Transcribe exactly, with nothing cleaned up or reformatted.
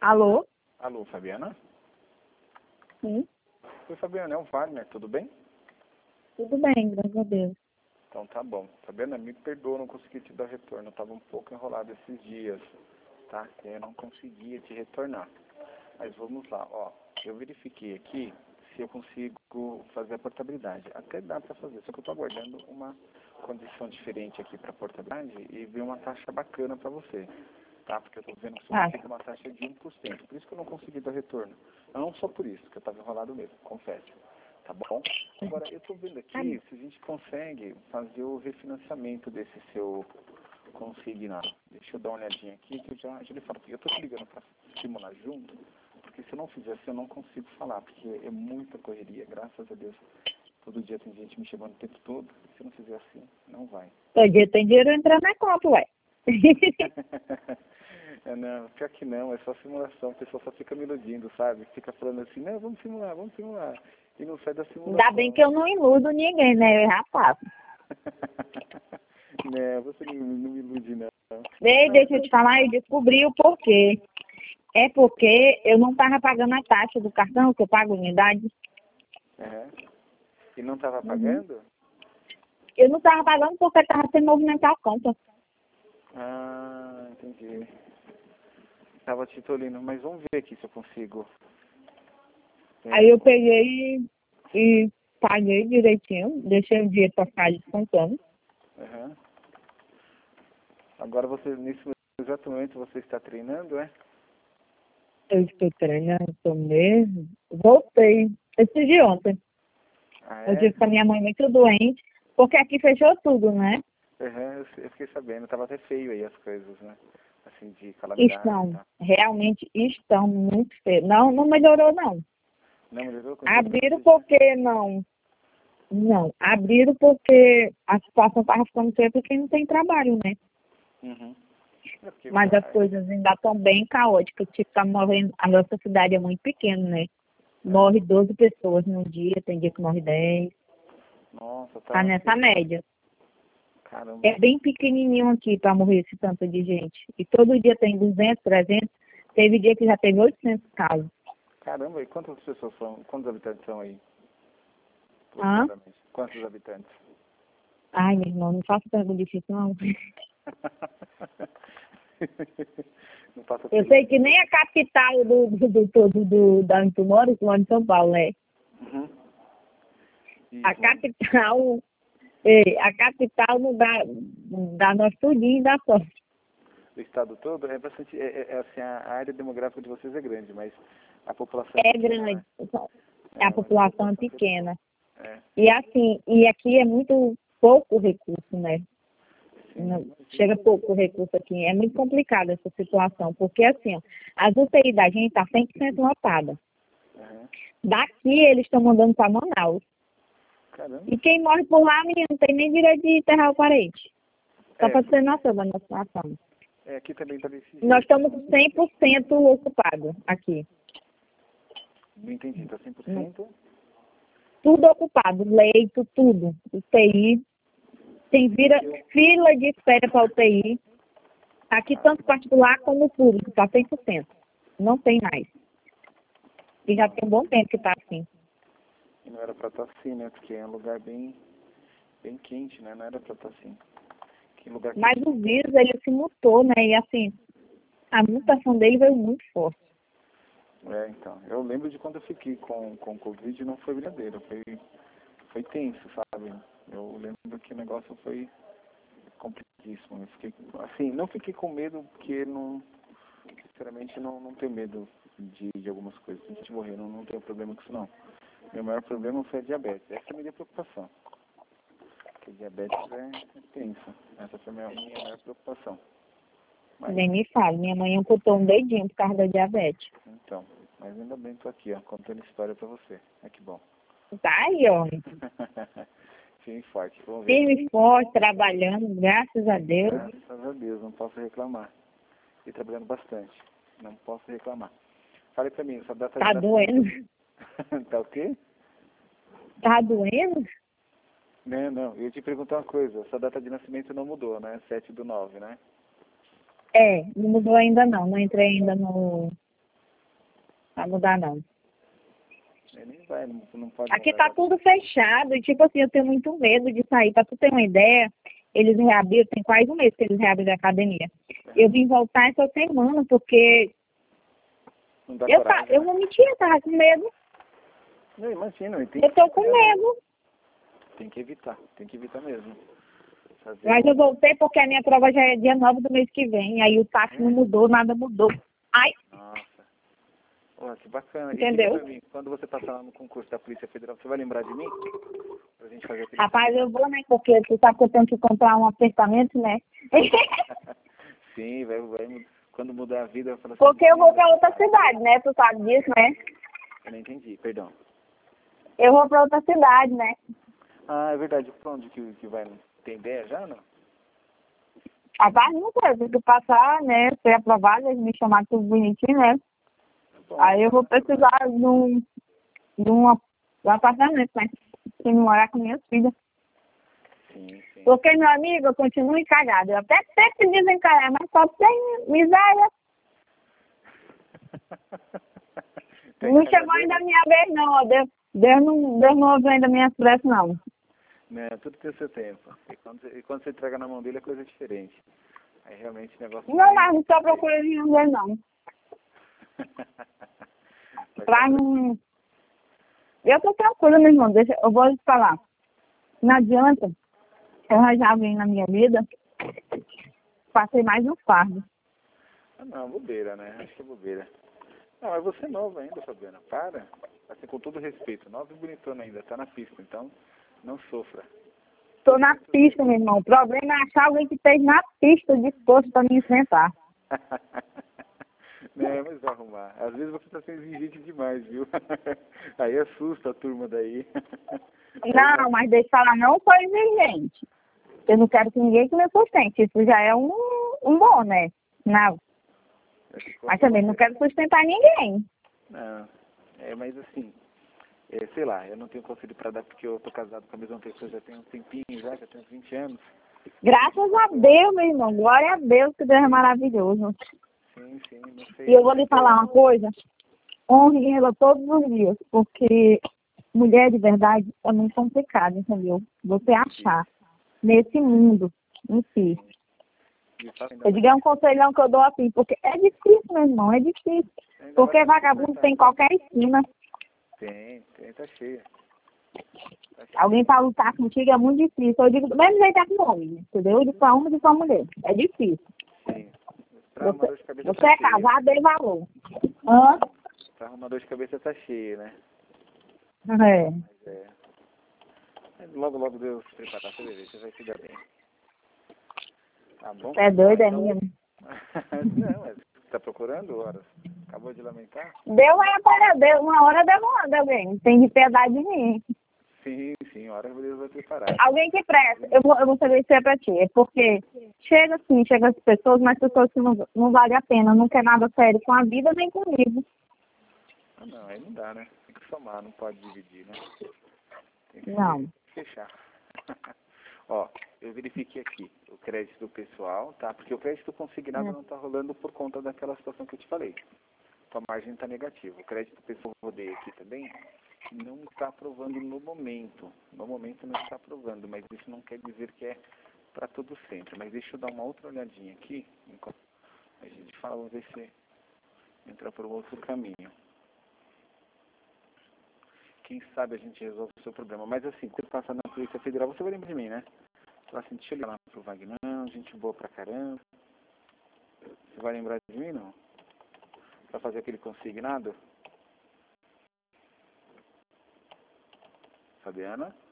Alô? Alô, Fabiana? Sim, Oi, Fabiana, é o Wagner, tudo bem? tudo bem, graças a Deus. Então tá bom. Fabiana, me perdoa, não consegui te dar retorno, eu estava um pouco enrolado esses dias, tá? Eu não conseguia te retornar. Mas vamos lá, ó. Eu verifiquei aqui se eu consigo fazer a portabilidade. Até dá para fazer, só que eu estou aguardando uma condição diferente aqui para portabilidade e ver uma taxa bacana para você, tá? Porque eu estou vendo que você Ah, consegue uma taxa de um por cento. Por isso que eu não consegui dar retorno. Não só por isso, que eu estava enrolado mesmo, confesso. Tá bom? Agora, eu estou vendo tá aqui se a gente consegue fazer o refinanciamento desse seu consignado. Deixa eu dar uma olhadinha aqui que eu já, já lhe falo. Porque eu estou te ligando para estimular junto, porque se eu não fizer assim eu não consigo falar, porque é muita correria, graças a Deus. Todo dia tem gente me chamando o tempo todo. Se eu não fizer assim, não vai. todo dia tem dinheiro entrando na conta, ué. É, não, pior que não, é só simulação. O pessoal só fica me iludindo, sabe? Fica falando assim, não, vamos simular, vamos simular. E não sai da simulação. Ainda bem que eu não iludo ninguém, né? Eu já faço. Não, você não, não me ilude, não. Ei, deixa eu te falar, eu descobri o porquê. É porque eu não estava pagando a taxa do cartão, que eu pago unidade. Uhum. E não estava Uhum. pagando? Eu não estava pagando porque estava sem movimentar a conta. Ah, entendi. Tava titulino, mas vamos ver aqui se eu consigo. É, Aí eu peguei e, e paguei direitinho, deixei o dinheiro para ficar descontando. uhum. Agora você, nesse exato momento, você está treinando, é? Eu estou treinando, estou mesmo. Voltei. Esse de ontem. Ah, Eu é? tive com a minha mãe muito doente, porque aqui fechou tudo, né? Uhum, eu, eu fiquei sabendo, tava até feio aí as coisas, né? Assim, de calamidade e Estão, tal. realmente estão muito feios. Não, não melhorou, não. Não melhorou? Continua do Abriram mesmo jeito? porque não. Não, abriram porque a situação estava ficando feia porque não tem trabalho, né? Uhum. É porque, Mas as ah, coisas ainda estão bem caóticas. Tipo, tá morrendo. A nossa cidade é muito pequena, né? Morre doze pessoas num dia, tem dia que morre dez. nossa, Tá tá nessa feio. média. Caramba. É bem pequenininho aqui para morrer esse tanto de gente. E todo dia tem duzentos, trezentos. Teve dia que já teve oitocentos casos. Caramba, e quantas pessoas são? Quantos habitantes são aí? Hã? Aproximadamente. Quantos habitantes? Ai, meu irmão, não faça pergunta difícil, não. Não passa Eu por sei que nem a capital do, do, do, do, do da onde tu mora, tu mora em São Paulo, né? Uhum. A Isso, mas capital, é, a capital não dá, dá nós tudinho e dá sorte. o estado todo é bastante. É, é, é assim, a área demográfica de vocês é grande, mas a população é É pequena, grande, né? a É, mas a população é população é pequena. pequena. É, E assim, e aqui é muito pouco recurso, né? sim, Não, imagino. chega pouco recurso aqui. É muito complicada essa situação, porque assim, ó, as U T I da gente está cem por cento lotada. Uhum. Daqui eles estão mandando para Manaus. Caramba. E quem morre por lá, menino, não tem nem direito de enterrar o parente. Só É, para ter noção da nossa situação. é, aqui também tá desse Nós jeito. estamos cem por cento ocupados aqui. Não entendi, tá cem por Não- cento? Tudo ocupado, leito, tudo. U T I. Tem vira, Eu, fila de espera para U T I. Aqui, tanto particular como público, está cem por cento. Não tem mais. E já tem um bom tempo que está assim. e não era pra estar assim, né? Porque é um lugar bem, bem quente, né? Não era pra estar assim. Que lugar Mas quente o não tem. vírus, ele se mutou, né? E assim, a mutação dele veio muito forte. É, então. Eu lembro de quando eu fiquei com, com Covid, não foi brincadeira. Foi, foi tenso, sabe? Eu lembro que o negócio foi complicadíssimo. Eu fiquei, assim, não fiquei com medo porque não, sinceramente, não, não tenho medo de, de algumas coisas. Se a gente morrer, não, não tenho problema com isso, não. Meu maior problema foi a diabetes. Essa é a minha preocupação. Porque diabetes é, é tenso. Essa foi a minha, minha maior preocupação. Mas, Nem me fale. Minha mãe amputou um dedinho por causa da diabetes. então, mas ainda bem tô aqui, ó, contando história pra você. É que bom. Tá aí, ó. Firme e forte. Vamos ver. Firme e forte, trabalhando, graças a Deus. Graças a Deus, não posso reclamar. E trabalhando bastante. Não posso reclamar. Fale pra mim, essa data Tá de doendo? nascimento. Tá o quê? Tá doendo? Não, não. Eu ia te perguntar uma coisa. Essa data de nascimento não mudou, né? sete do nove, né? É, não mudou ainda não. Não entrei ainda no, Vai mudar, não. Ele nem vai, não, não pode Aqui mudar tá tudo fechado. E, tipo assim, eu tenho muito medo de sair. Pra tu ter uma ideia, eles reabriram, tem quase um mês que eles reabriram a academia. Eu vim voltar essa semana, porque Não dá eu, tá, coragem, eu né? vou mentir, eu tava com medo. Eu imagino, e tem Eu que tô com medo. Tem que evitar, tem que evitar mesmo. Fazer Mas um- eu voltei porque a minha prova já é dia nove do mês que vem. Aí o táxi não mudou, nada mudou. Ai, Nossa. Pô, que bacana. E entendeu? diga pra mim, quando você passar lá no concurso da Polícia Federal, você vai lembrar de mim? Pra gente fazer aquele... Rapaz, eu vou, né? Porque tu sabe que eu tenho que comprar um apartamento, né? Sim, vai, vai, quando mudar a vida, eu falo assim... Porque eu vou pra outra cidade, né? Tu sabe disso, né? Eu não entendi, perdão. Eu vou pra outra cidade, né? Ah, é verdade. Pra onde que, que vai? Tem ideia já, não? Rapaz, não sei, eu tenho que passar, né? Ser aprovado, eles me chamaram tudo bonitinho, né? Bom, Aí eu vou precisar de um, de um, ap- de um apartamento, né? Pra me morar com minhas filhas. sim, sim. Porque, meu amigo, eu continuo encalhado. Eu até sempre desencalhar, mas só tem miséria. Tem Não que chegou fazer- ainda a minha vez, não. Ó. Deus, Deus não, Deus não ouviu ainda minhas preces, não. Né, tudo tem o seu tempo. E quando, você, e quando você entrega na mão dele, é coisa diferente. Aí realmente o negócio... Não, mas não estou procurando nenhum deles, não. Pra não... Eu tô tranquila, meu irmão. Deixa, eu vou te falar. Não adianta. Eu arranjar alguém na minha vida. Passei mais um fardo. Ah, não, bobeira, né? Acho que é bobeira. Não, mas você é novo ainda, Fabiana. Para. Assim, com todo respeito. Nova e bonitona ainda. Tá na pista, então não sofra. Tô na pista, meu irmão. O problema é achar alguém que esteja na pista disposto para me enfrentar. Não, mas vai arrumar. Às vezes você tá sendo exigente demais, viu? Aí assusta a turma daí. Não, mas deixa eu falar, não sou exigente. Eu não quero que ninguém que me sustente. Isso já é um, um bom, né? Não. Mas também não quero sustentar ninguém. Não, é, mas assim, é, sei lá, eu não tenho conselho pra dar porque eu tô casado com a mesma pessoa já tem um tempinho, já, já tem uns vinte anos. Graças a Deus, meu irmão. Glória a Deus, que Deus é maravilhoso. Sim, sim, não sei. E eu vou lhe falar uma coisa. Honre ela todos os dias, porque mulher de verdade é muito complicado, entendeu? Você achar nesse mundo em si. Eu digo, é um conselhão que eu dou assim, porque é difícil, meu irmão, é difícil. Porque vagabundo tem em qualquer esquina. Tem, tem, tá cheia. Tá cheia. Alguém para lutar contigo é muito difícil. Eu digo, do mesmo jeito é com homem, entendeu? De com homem e com mulher. É difícil. Sim. Pra arrumar dor de Você, cabeça você tá é cheia. casado, dê valor. Hã? Pra arrumar dor de cabeça tá cheia, né? É. Mas é. Mas logo, logo Deus se preparar, você vai ver, você vai se dar bem. Tá bom? É doido, é Então- mesmo. Não, mas você tá procurando horas? Acabou de lamentar? Deu aí para Deus, uma hora demanda alguém. Tem de piedade de mim. Sim, sim, hora Deus vai preparar. Alguém que presta. Eu vou, eu vou saber se é pra ti. É porque chega assim, chega as pessoas, mas pessoas que não, não vale a pena, não quer nada sério com a vida nem comigo. Ah, não, aí não dá, né? Tem que somar, não pode dividir, né? Tem que Não. fechar. Ó, eu verifiquei aqui o crédito do pessoal, tá? Porque o crédito consignado Hum. não tá rolando por conta daquela situação que eu te falei. Tua margem tá negativa. O crédito pessoal que eu rodei aqui também não está aprovando no momento. No momento não está aprovando, mas isso não quer dizer que é para todo sempre. Mas deixa eu dar uma outra olhadinha aqui, enquanto a gente fala, vamos ver se entra por um outro caminho. Quem sabe a gente resolve o seu problema. Mas assim, quando passar na Polícia Federal, você vai lembrar de mim, né? Fala assim, deixa eu ligar lá pro Vagnão, gente boa pra caramba. Você vai lembrar de mim, não? Pra fazer aquele consignado? Fabiana?